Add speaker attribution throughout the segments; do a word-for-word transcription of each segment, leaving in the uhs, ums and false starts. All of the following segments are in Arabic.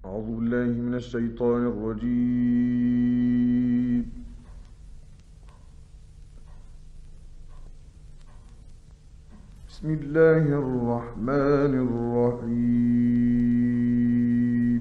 Speaker 1: أعوذ بالله من الشيطان الرجيم. بسم الله الرحمن الرحيم.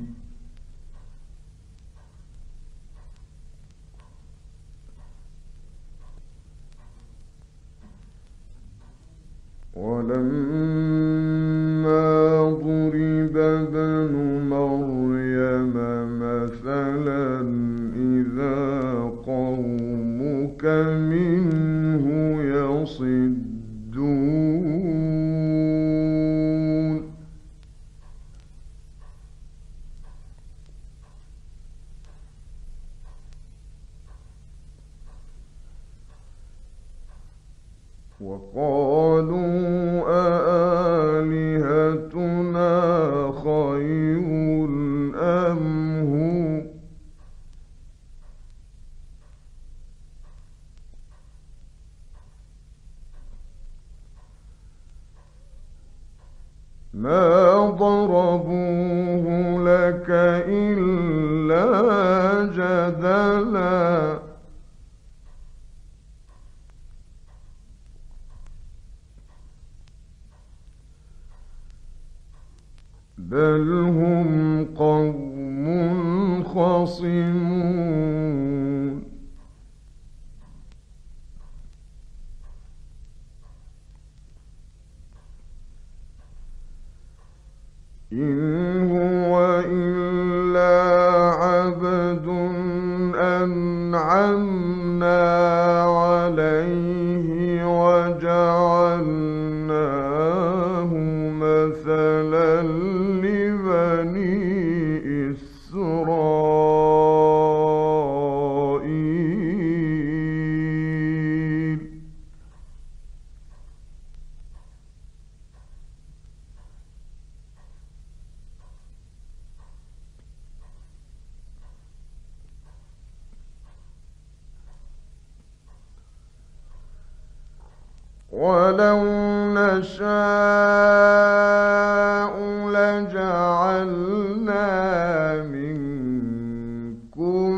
Speaker 1: ولما ضرب ابن مريم مثلا إذا قومك منه يصدون وقالوا أآلهتنا خير أم هو ما ضربوه لك إلا جدلا بل هم قوم خصمون إن هو إلا عبد أنعمنا عليه وجعلناه مثلا لبني إسرائيل ولو نشاء لجعلنا منكم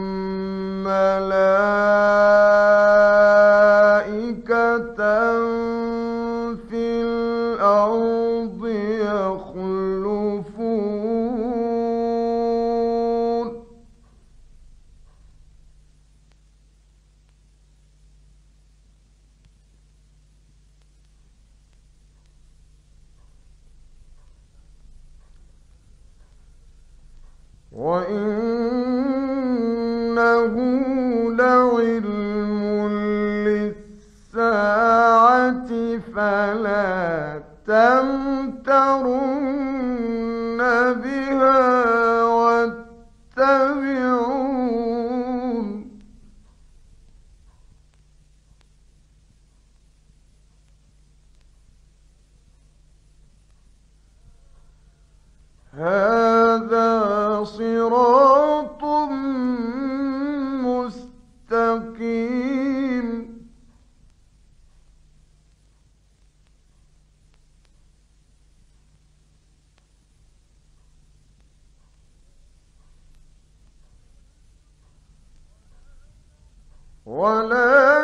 Speaker 1: ملائكة في الأرض يخلفون وإنه لعلم للساعة فلا تمترن بها واتبعون هذا صراط مستقيم ولا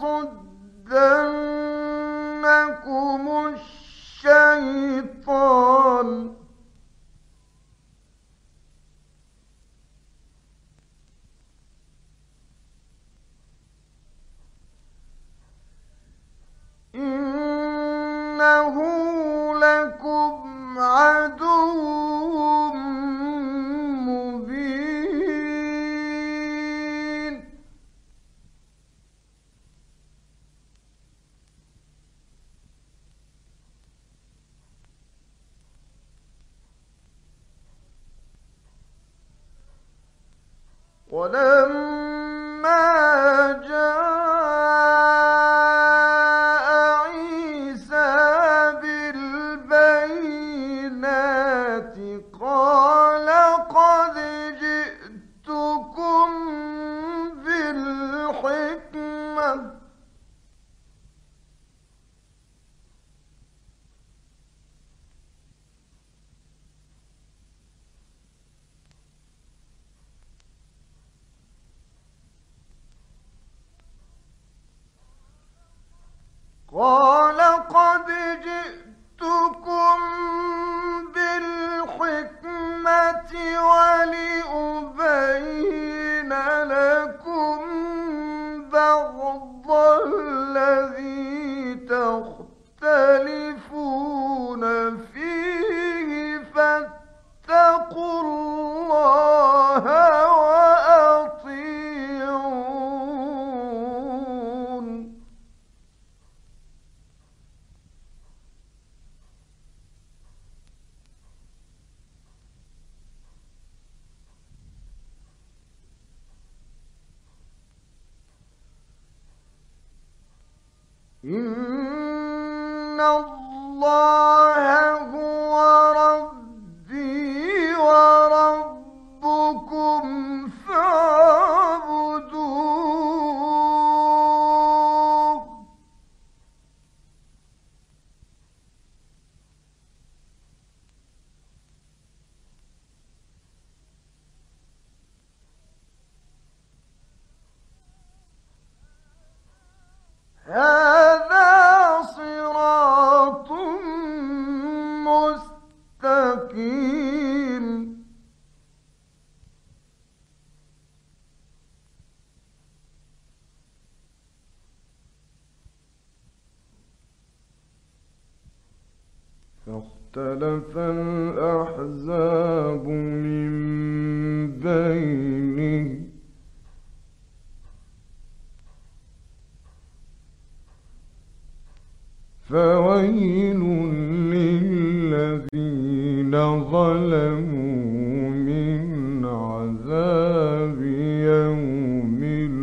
Speaker 1: يصدنكم الشيطان إنه لكم عدو مبين ولما جاء عيسى بالبينات قال قد جئتكم بالحكمة قال قد جئتكم بالحكمة ولأبين لكم بعض الذي تختلفون فيه فاتقوا الله وأطيعون. إن الله هو ربي وربكم فاعبدوه. هذا صراط مستقيم. فاختلف الأحزاب من بينهم فويل للذين ظلموا من عذاب يوم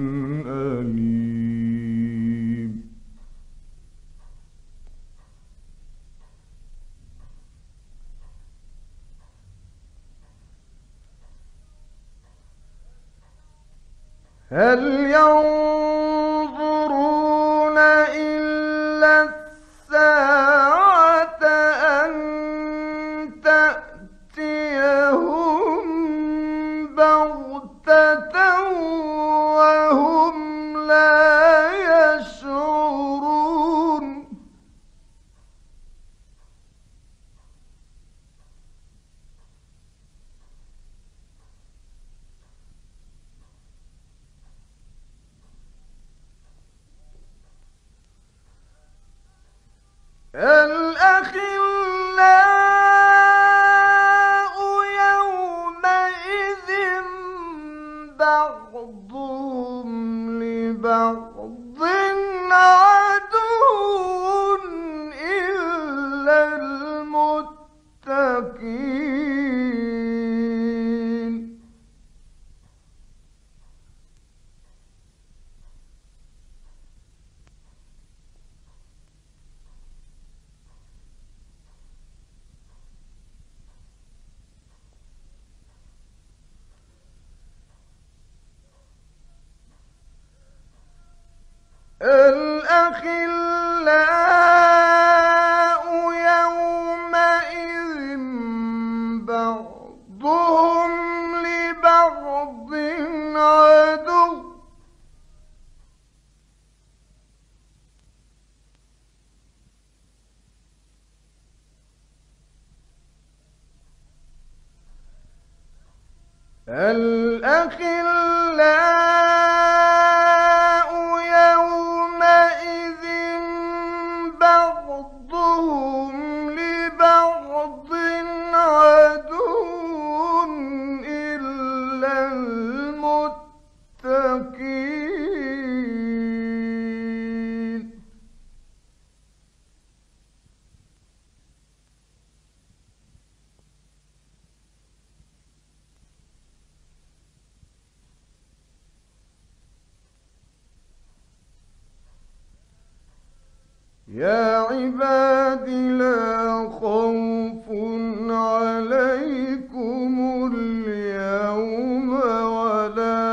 Speaker 1: أليم. هل ينظرون إلا الساعة أن تأتيهم بغتة وهم لا يشعرون. الأخلاء يومئذ بعضهم لبعض عدو إلا المتقين. الأخلاء يومئذ بعضهم لبعض عدو الأخلاء يومئذ بعضهم لبعض عدو إلا المتقين. يا عباد لا خوف عليكم اليوم ولا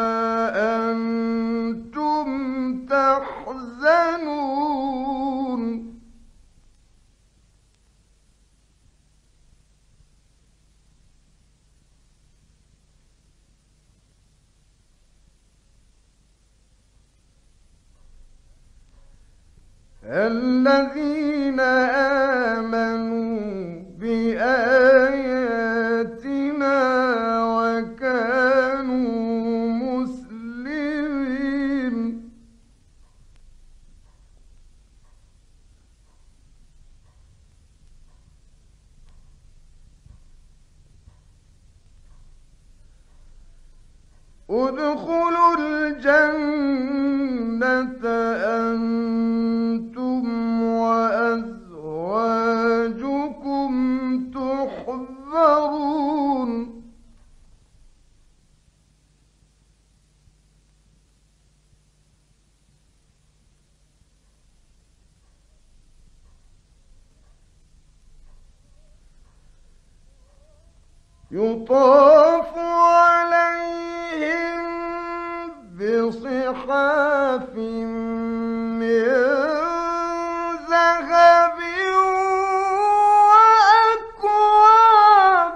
Speaker 1: أنتم تحزنون. الذين آمنوا بآياتنا وكانوا مسلمين. ادخلوا الجنة أنتم وأزواجكم تحبرون. يطاف عليهم بصحاف من ذهب وأكواب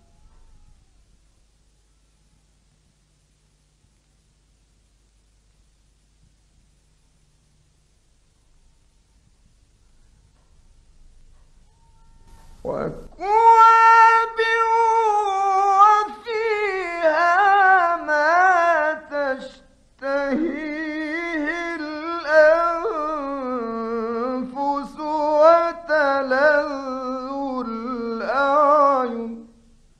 Speaker 1: وأكواب وفيها ما تشتهيه الأنفس وتلذ الأعين.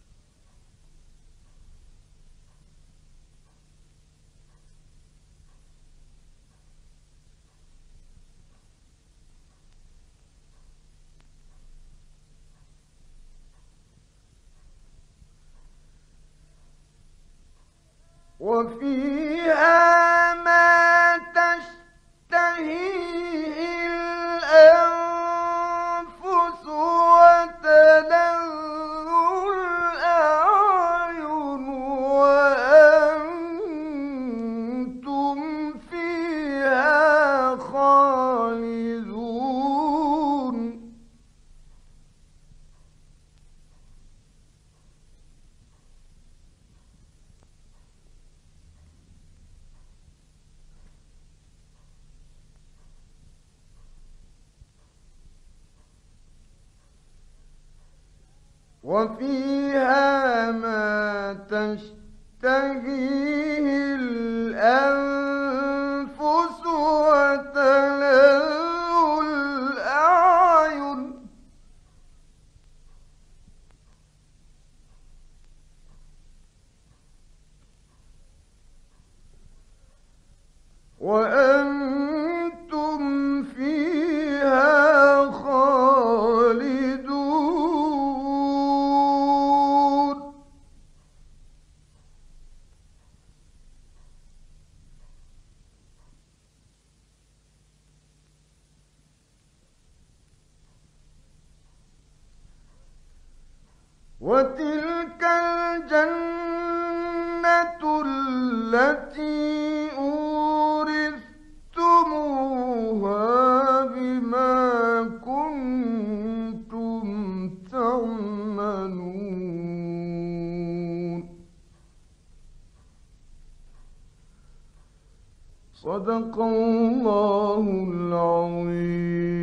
Speaker 1: وفيها ما تشتهيه الأنفس وتلذ الأعين وأنتم فيها خالدون. وفيها ما تشتهيه الأنفس وتلذ الأعين وأنتم فيها خالدون. وتلك الجنة التي أورثتموها بما كنتم تعملون. صدق الله العظيم.